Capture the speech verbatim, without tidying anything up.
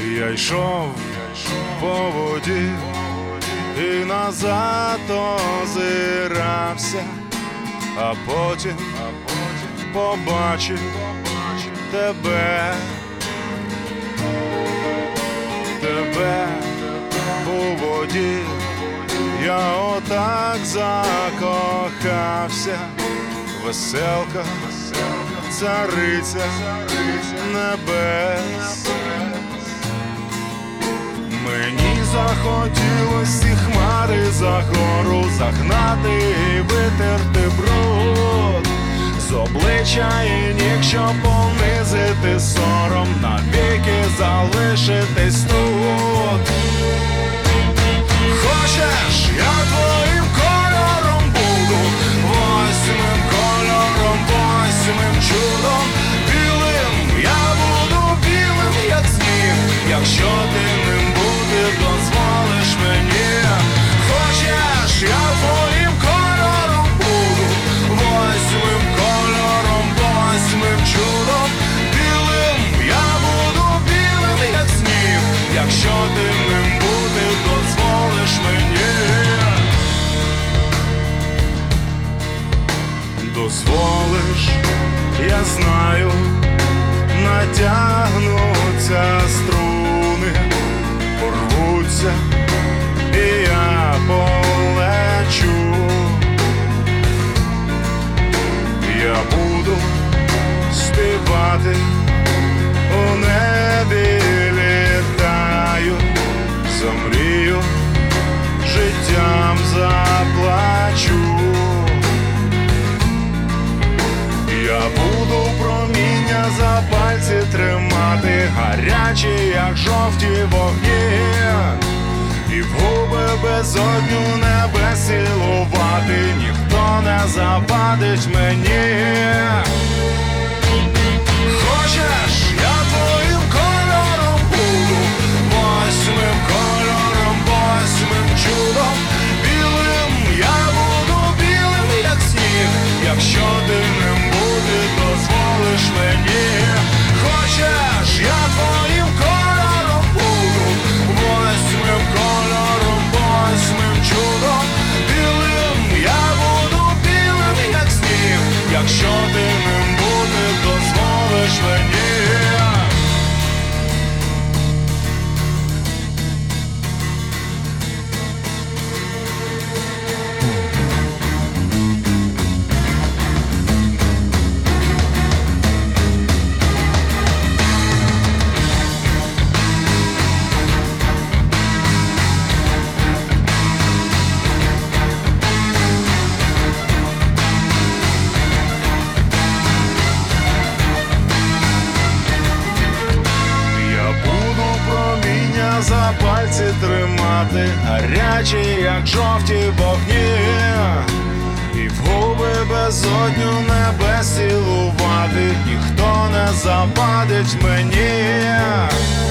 Я йшов по воді і назад озирався, а потім побачив тебе, тебе у воді. Я отак закохався, веселка, цариця небес. Мені захотілось ці хмари за гору загнати і витерти бруд з обличчя і ніг, щоб понизити сором, навіки залишитись тут. Хочеш, я твоїм кольором буду, восьмим кольором, восьмим чудом, білим, я буду білим, як сніг, якщо ти ним бути дозволиш мені. Хочеш, я твоїм кольором буду, восьмим кольором, восьмим чудом, білим, я буду білим, як сніг, якщо ти ним бути дозволиш мені. Дозволиш, я знаю, натягнуться струни, порвуться, і я полечу. Я буду співати, у небі літаю, замрію, життям заплачу. Я буду проміння за пальці тримати, гарячі, як жовті вогні, і в губи безодню небес цілувати, ніхто не завадить мені. Хочеш, я твоїм кольором буду, восьмим кольором, восьмим чудом, білим, я буду білим, як сніг, якщо ти ним бути дозволиш мені. Хочеш, я твоїм кольором буду, восьмим кольором, восьмим чудом, білим, я буду білим, як сніг, якщо ти ним бути дозволиш мені. За пальці тримати, гарячі, як жовті вогні, і в губи безодню небес цілувати, ніхто не завадить мені.